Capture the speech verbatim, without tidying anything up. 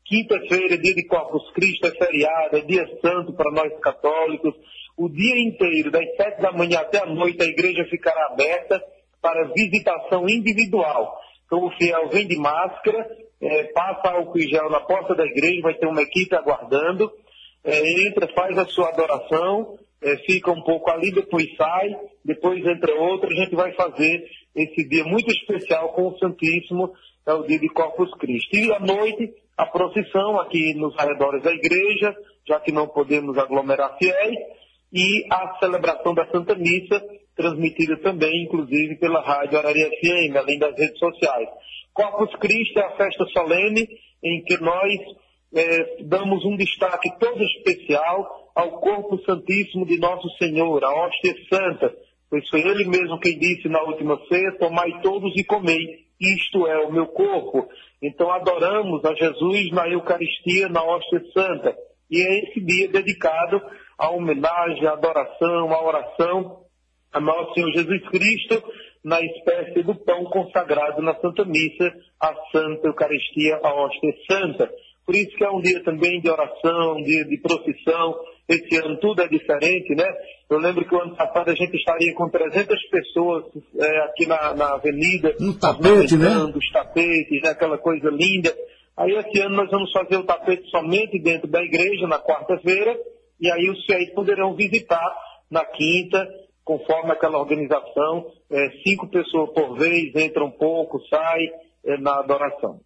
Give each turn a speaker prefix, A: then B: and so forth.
A: Quinta-feira, dia de Corpus Christi, é feriado, é dia santo para nós católicos. O dia inteiro, das sete da manhã até a noite, a igreja ficará aberta para visitação individual. Então o fiel vem de máscara, é, passa álcool em gel na porta da igreja, vai ter uma equipe aguardando, é, entra, faz a sua adoração, é, fica um pouco ali, depois sai, depois entra outra, a gente vai fazer esse dia muito especial com o Santíssimo, é o dia de Corpus Christi. E à noite, a procissão aqui nos arredores da igreja, já que não podemos aglomerar fiéis, e a celebração da Santa Missa, transmitida também, inclusive, pela Rádio Araria F M, além das redes sociais. Corpus Christi é a festa solene em que nós é, damos um destaque todo especial ao corpo santíssimo de Nosso Senhor, a hóstia santa, pois foi Ele mesmo quem disse na última ceia: tomai todos e comei, isto é o meu corpo. Então adoramos a Jesus na Eucaristia, na hóstia santa, e é esse dia dedicado à homenagem, à adoração, à oração a Nosso Senhor Jesus Cristo, na espécie do pão consagrado na Santa Missa, a Santa Eucaristia, a hóstia santa. Por isso que é um dia também de oração, um dia de procissão. Esse ano tudo é diferente, né? Eu lembro que o ano passado a gente estaria com trezentas pessoas é, aqui na, na avenida.
B: No tapete, né?
A: Os tapetes, né? Aquela coisa linda. Aí esse ano nós vamos fazer o tapete somente dentro da igreja, na quarta-feira, e aí os fiéis poderão visitar na quinta, conforme aquela organização, é, cinco pessoas por vez, entra um pouco, sai é, na adoração.